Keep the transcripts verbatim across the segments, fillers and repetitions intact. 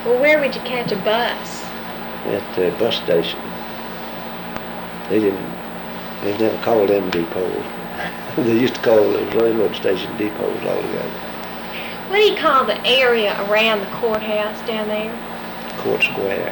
Well, where would you catch a bus? At the bus station. They didn't, they never called them depots. They used to call those railroad station depots altogether. What do you call the area around the courthouse down there? Court Square.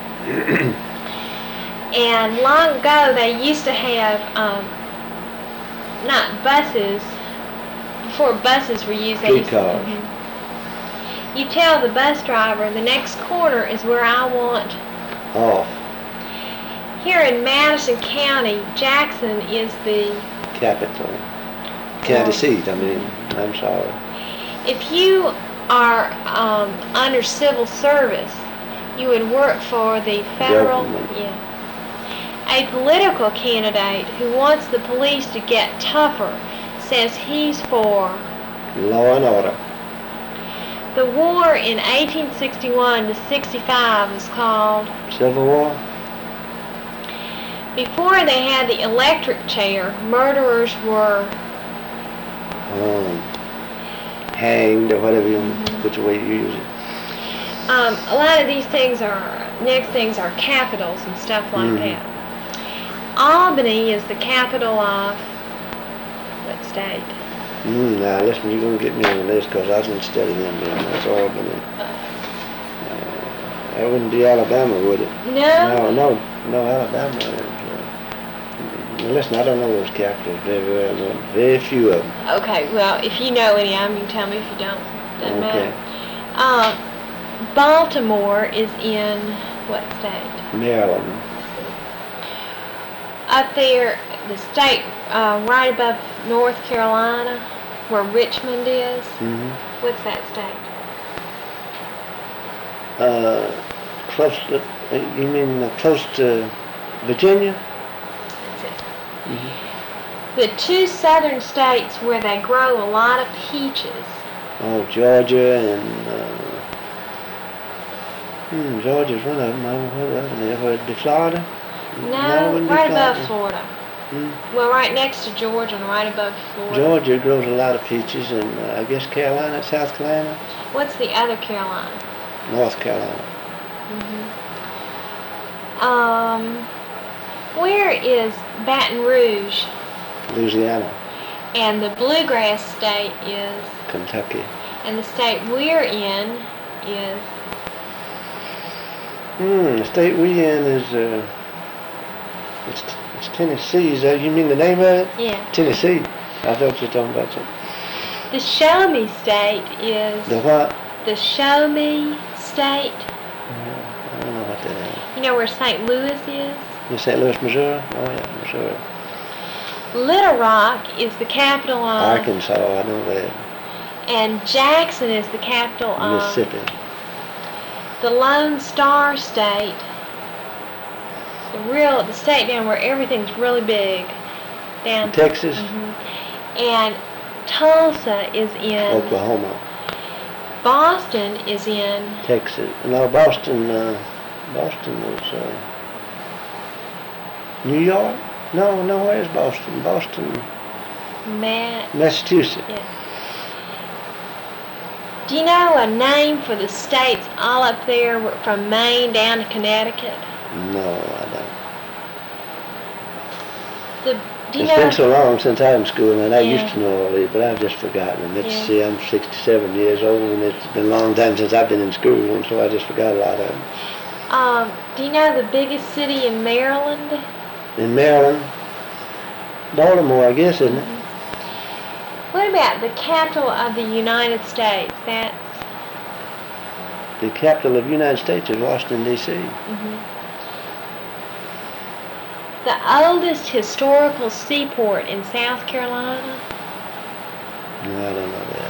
And long ago they used to have, um, not buses, before buses were used, they used to, Streetcars. mm-hmm. You tell the bus driver the next corner is where I want. Off. Here in Madison County, Jackson is the Capital. County Oh. seat, I mean. I'm sorry. If you are um, under civil service, you would work for the federal, Government. yeah. A political candidate who wants the police to get tougher says he's for Law and order. the war in eighteen sixty-one to sixty-five was called. Civil War. Before they had the electric chair, murderers were Um, hanged or whatever you, Mhm. which way you use it. Um, a lot of these things are, next things are capitals and stuff like Mhm. that. Albany is the capital of what state? Mm, now listen, you're gonna get me on this because I was gonna study them. Man. That's Albany. Uh, that wouldn't be Alabama, would it? No? No, no, no, Alabama is. Uh, now listen, I don't know those capitals very well. No, very few of them. Okay, well, if you know any of them, you can tell me. If you don't, doesn't Okay. matter. Uh, Baltimore is in what state? Maryland. Up there, the state uh, right above North Carolina, where Richmond is. Mm-hmm. What's that state? Uh, close to, you mean uh, close to Virginia? That's it. Mm-hmm. The two southern states where they grow a lot of peaches. Oh, Georgia and, uh, hmm, Georgia's one of them. I don't know what other than Would it be Florida? No, it wouldn't be right above Florida. Florida. Hmm. Well, right next to Georgia and right above Florida. Georgia grows a lot of peaches, and uh, I guess Carolina, South Carolina, What's the other Carolina? North Carolina. hmm Um, where is Baton Rouge? Louisiana, And the bluegrass state is, Kentucky. and the state we're in is, Hmm, the state we in is, uh, it's, it's Tennessee. Is that, you mean the name of it? yeah. Tennessee. I thought you were talking about something. The Show Me state is, The what? the Show Me state. Uh, I don't know what that is. You know where Saint Louis is? In Saint Louis, Missouri? Oh yeah, Missouri. Little Rock is the capital of, Arkansas, I know that. and Jackson is the capital of Mississippi. the Lone Star State. The real, the state down where everything's really big. Down. Texas, Mhm. And Tulsa is in. Oklahoma, Boston is in. Texas. No, Boston, uh, Boston was, uh, New York? No, no, where's Boston? Boston, Ma- Massachusetts. yeah. Do you know a name for the states all up there from Maine down to Connecticut? No, I don't. The, do you It's know? been so long since I was in school, and I Yeah. used to know all these, but I've just forgotten them. It's, Yeah. see, I'm sixty-seven years old, and it's been a long time since I've been in school, and so I just forgot a lot of them. Um, do you know the biggest city in Maryland? In Maryland, Baltimore, I guess, isn't it? What about the capital of the United States? That's The capital of the United States is Washington, D C mhm. The oldest historical seaport in South Carolina. No, I don't know that.